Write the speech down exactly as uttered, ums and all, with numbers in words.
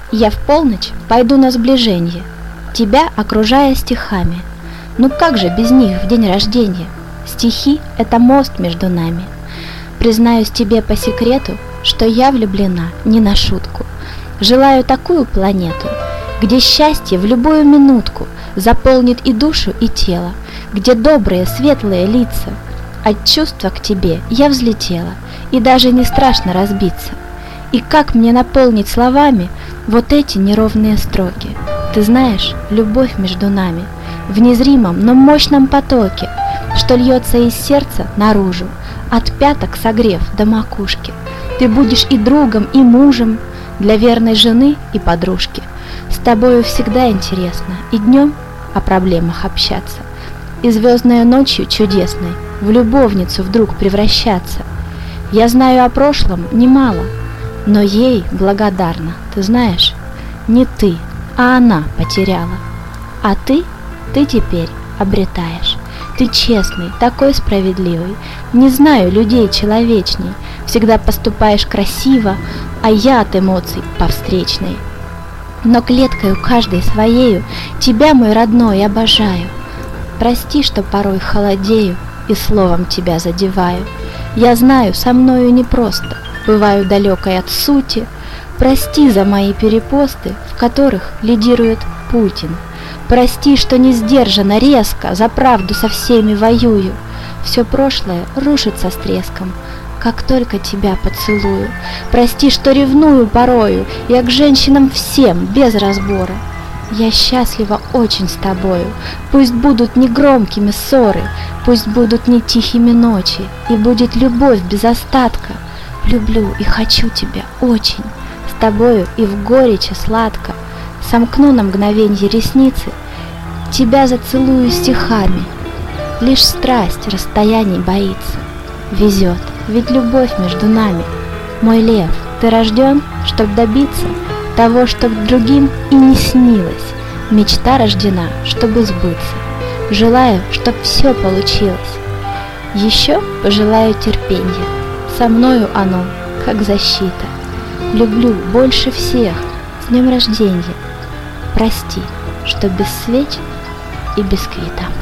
Я в полночь пойду на сближенье, тебя окружая стихами. Ну как же без них в день рождения? Стихи — это мост между нами. Признаюсь тебе по секрету, что я влюблена не на шутку. Желаю такую планету, где счастье в любую минутку заполнит и душу, и тело, где добрые, светлые лица. От чувства к тебе я взлетела, и даже не страшно разбиться. И как мне наполнить словами вот эти неровные строки? Ты знаешь, любовь между нами в незримом, но мощном потоке, что льется из сердца наружу, от пяток согрев до макушки. Ты будешь и другом, и мужем для верной жены и подружки. С тобою всегда интересно и днем о проблемах общаться, и звездной ночью чудесной в любовницу вдруг превращаться. Я знаю о прошлом немало, но ей благодарна, ты знаешь, не ты, а она потеряла. А ты, ты теперь обретаешь. Ты честный, такой справедливый, не знаю людей человечней, всегда поступаешь красиво, а я от эмоций по встречной. Но клеткою каждой своею тебя, мой родной, обожаю. Прости, что порой холодею и словом тебя задеваю. Я знаю, со мною непросто, бываю далекой от сути. Прости за мои перепосты, в которых лидирует Путин. Прости, что не сдержанно, резко, за правду со всеми воюю. Все прошлое рушится с треском, как только тебя поцелую. Прости, что ревную порою, я к женщинам всем, без разбора. Я счастлива очень с тобою, пусть будут не громкими ссоры, пусть будут не тихими ночи, и будет любовь без остатка. Люблю и хочу тебя очень, с тобою и в горечи сладко. Сомкну на мгновенье ресницы, тебя зацелую стихами. Лишь страсть расстояний боится, везет, ведь любовь между нами. Мой лев, ты рожден, чтоб добиться того, чтоб другим и не снилось. Мечта рождена, чтобы сбыться. Желаю, чтоб все получилось. Еще пожелаю терпенья, со мною оно, как защита. Люблю больше всех, с днем рождения. Прости, что без свеч и без квита.